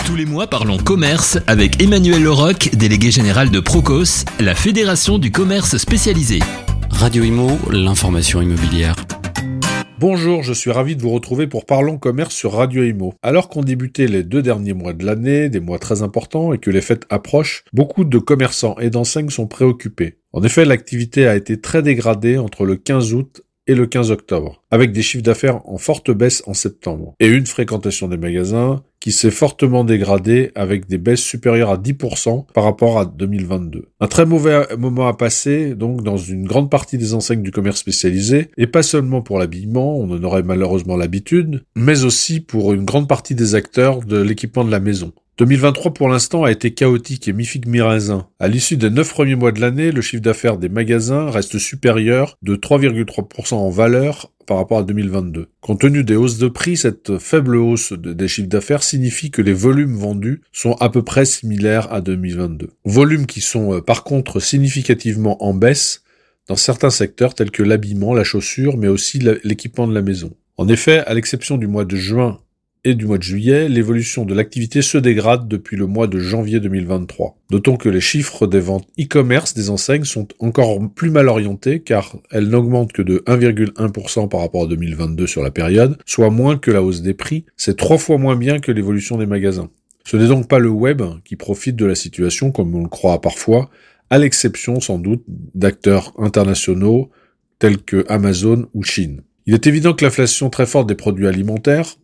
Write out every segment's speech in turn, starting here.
Tous les mois, parlons commerce avec Emmanuel Leroc, délégué général de Procos, la fédération du commerce spécialisé. Radio Imo, l'information immobilière. Bonjour, je suis ravi de vous retrouver pour Parlons Commerce sur Radio Imo. Alors qu'on débutait les 2 derniers mois de l'année, des mois très importants, et que les fêtes approchent, beaucoup de commerçants et d'enseignes sont préoccupés. En effet, l'activité a été très dégradée entre le 15 août et le 15 octobre, avec des chiffres d'affaires en forte baisse en septembre, et une fréquentation des magasins qui s'est fortement dégradée avec des baisses supérieures à 10% par rapport à 2022. Un très mauvais moment à passer, donc, dans une grande partie des enseignes du commerce spécialisé, et pas seulement pour l'habillement, on en aurait malheureusement l'habitude, mais aussi pour une grande partie des acteurs de l'équipement de la maison. 2023 pour l'instant a été chaotique et mi-figue mi-raisin. À l'issue des 9 premiers mois de l'année, le chiffre d'affaires des magasins reste supérieur de 3,3% en valeur par rapport à 2022. Compte tenu des hausses de prix, cette faible hausse des chiffres d'affaires signifie que les volumes vendus sont à peu près similaires à 2022. Volumes qui sont par contre significativement en baisse dans certains secteurs tels que l'habillement, la chaussure, mais aussi l'équipement de la maison. En effet, à l'exception du mois de juin et du mois de juillet, l'évolution de l'activité se dégrade depuis le mois de janvier 2023. Notons que les chiffres des ventes e-commerce des enseignes sont encore plus mal orientés car elles n'augmentent que de 1,1% par rapport à 2022 sur la période, soit moins que la hausse des prix. C'est 3 fois moins bien que l'évolution des magasins. Ce n'est donc pas le web qui profite de la situation comme on le croit parfois, à l'exception sans doute d'acteurs internationaux tels que Amazon ou Chine. Il est évident que l'inflation très forte des produits alimentaires,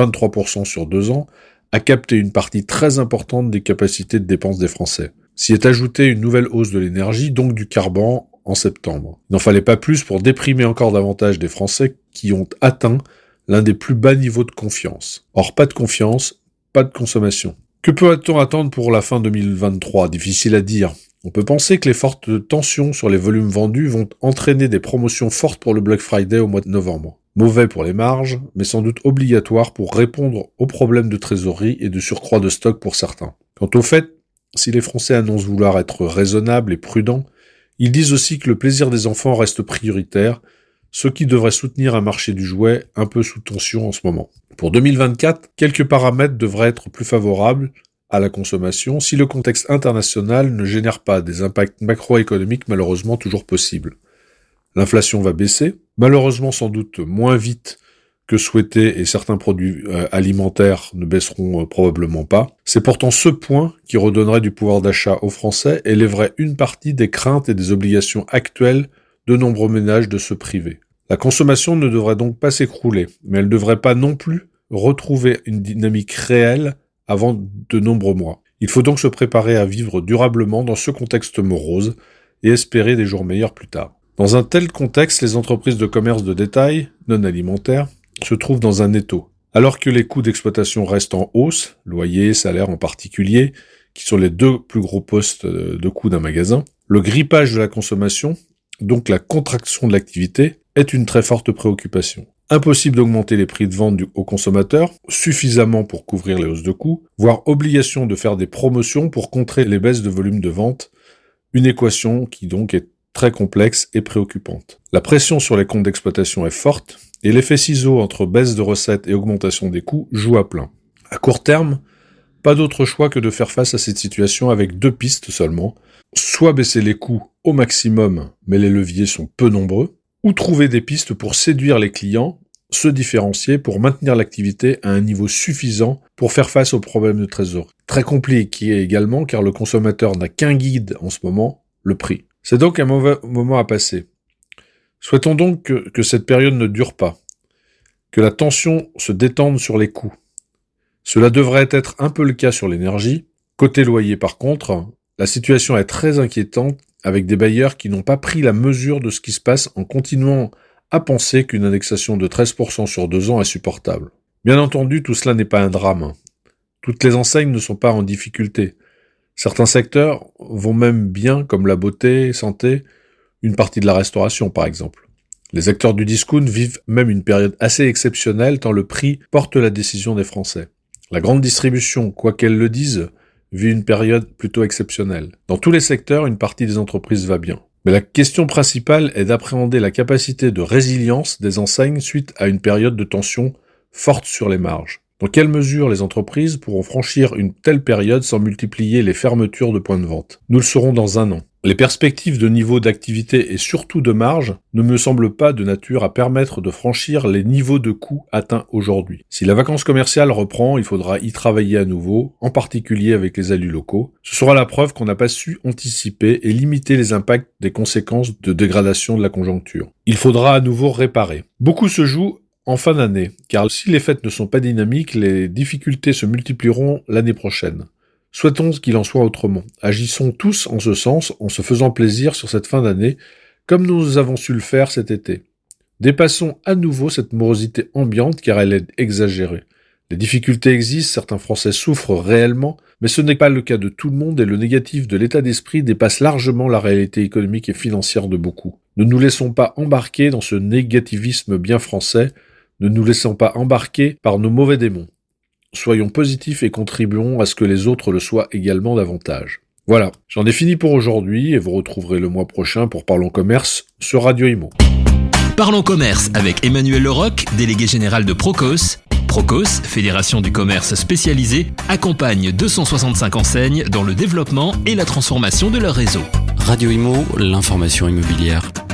23% sur 2 ans, a capté une partie très importante des capacités de dépenses des Français. S'y est ajoutée une nouvelle hausse de l'énergie, donc du carburant, en septembre. Il n'en fallait pas plus pour déprimer encore davantage des Français qui ont atteint l'un des plus bas niveaux de confiance. Or, pas de confiance, pas de consommation. Que peut-on attendre pour la fin 2023 ? Difficile à dire. On peut penser que les fortes tensions sur les volumes vendus vont entraîner des promotions fortes pour le Black Friday au mois de novembre. Mauvais pour les marges, mais sans doute obligatoire pour répondre aux problèmes de trésorerie et de surcroît de stock pour certains. Quant au fait, si les Français annoncent vouloir être raisonnables et prudents, ils disent aussi que le plaisir des enfants reste prioritaire, ce qui devrait soutenir un marché du jouet un peu sous tension en ce moment. Pour 2024, quelques paramètres devraient être plus favorables à la consommation si le contexte international ne génère pas des impacts macroéconomiques malheureusement toujours possibles. L'inflation va baisser, malheureusement sans doute moins vite que souhaité et certains produits alimentaires ne baisseront probablement pas. C'est pourtant ce point qui redonnerait du pouvoir d'achat aux Français et lèverait une partie des craintes et des obligations actuelles de nombreux ménages de se priver. La consommation ne devrait donc pas s'écrouler, mais elle ne devrait pas non plus retrouver une dynamique réelle avant de nombreux mois. Il faut donc se préparer à vivre durablement dans ce contexte morose et espérer des jours meilleurs plus tard. Dans un tel contexte, les entreprises de commerce de détail, non alimentaires, se trouvent dans un étau. Alors que les coûts d'exploitation restent en hausse, loyer, salaire en particulier, qui sont les 2 plus gros postes de coûts d'un magasin, le grippage de la consommation, donc la contraction de l'activité, est une très forte préoccupation. Impossible d'augmenter les prix de vente aux consommateurs, suffisamment pour couvrir les hausses de coûts, voire obligation de faire des promotions pour contrer les baisses de volume de vente, une équation qui donc est très complexe et préoccupante. La pression sur les comptes d'exploitation est forte, et l'effet ciseau entre baisse de recettes et augmentation des coûts joue à plein. À court terme, pas d'autre choix que de faire face à cette situation avec 2 pistes seulement, soit baisser les coûts au maximum, mais les leviers sont peu nombreux, ou trouver des pistes pour séduire les clients, se différencier pour maintenir l'activité à un niveau suffisant pour faire face aux problèmes de trésorerie. Très compliqué également car le consommateur n'a qu'un guide en ce moment, le prix. C'est donc un mauvais moment à passer. Souhaitons donc que cette période ne dure pas, que la tension se détende sur les coûts. Cela devrait être un peu le cas sur l'énergie. Côté loyer par contre, la situation est très inquiétante avec des bailleurs qui n'ont pas pris la mesure de ce qui se passe en continuant à penser qu'une indexation de 13% sur 2 ans est supportable. Bien entendu, tout cela n'est pas un drame. Toutes les enseignes ne sont pas en difficulté. Certains secteurs vont même bien, comme la beauté, santé, une partie de la restauration par exemple. Les acteurs du discount vivent même une période assez exceptionnelle tant le prix porte la décision des Français. La grande distribution, quoi qu'elle le dise, vit une période plutôt exceptionnelle. Dans tous les secteurs, une partie des entreprises va bien. Mais la question principale est d'appréhender la capacité de résilience des enseignes suite à une période de tension forte sur les marges. Dans quelle mesure les entreprises pourront franchir une telle période sans multiplier les fermetures de points de vente? Nous le saurons dans un an. Les perspectives de niveau d'activité et surtout de marge ne me semblent pas de nature à permettre de franchir les niveaux de coûts atteints aujourd'hui. Si la vacance commerciale reprend, il faudra y travailler à nouveau, en particulier avec les élus locaux. Ce sera la preuve qu'on n'a pas su anticiper et limiter les impacts des conséquences de dégradation de la conjoncture. Il faudra à nouveau réparer. Beaucoup se joue en fin d'année, car si les fêtes ne sont pas dynamiques, les difficultés se multiplieront l'année prochaine. Souhaitons qu'il en soit autrement. Agissons tous en ce sens, en se faisant plaisir sur cette fin d'année, comme nous avons su le faire cet été. Dépassons à nouveau cette morosité ambiante, car elle est exagérée. Les difficultés existent, certains Français souffrent réellement, mais ce n'est pas le cas de tout le monde et le négatif de l'état d'esprit dépasse largement la réalité économique et financière de beaucoup. Ne nous laissons pas embarquer dans ce négativisme bien français, ne nous laissons pas embarquer par nos mauvais démons. Soyons positifs et contribuons à ce que les autres le soient également davantage. Voilà, j'en ai fini pour aujourd'hui et vous retrouverez le mois prochain pour Parlons Commerce sur Radio Imo. Parlons Commerce avec Emmanuel Leroc, délégué général de Procos. Procos, fédération du commerce spécialisé, accompagne 265 enseignes dans le développement et la transformation de leur réseau. Radio Imo, l'information immobilière.